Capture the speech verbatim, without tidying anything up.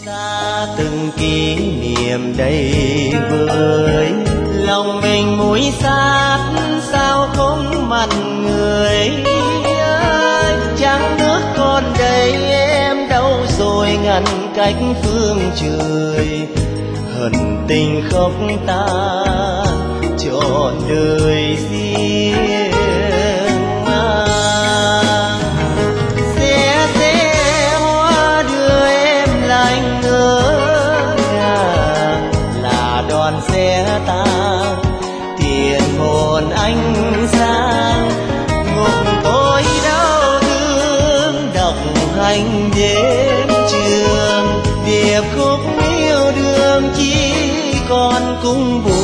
xa từng kỷ niệm đầy vơi, lòng mình mũi sát sao không mặn người ơi. Trăng nước còn đây em đâu rồi ngăn cách phương trời, hận tình khóc tan trọn đời riêng mang. Xe xe hoa đưa em lại ngỡ ngàng, là đoàn xe tang tiền hồn anh sang. Ngục tôi đau thương đọc hành đến trường, điệp khúc yêu đương chỉ còn cung buồn.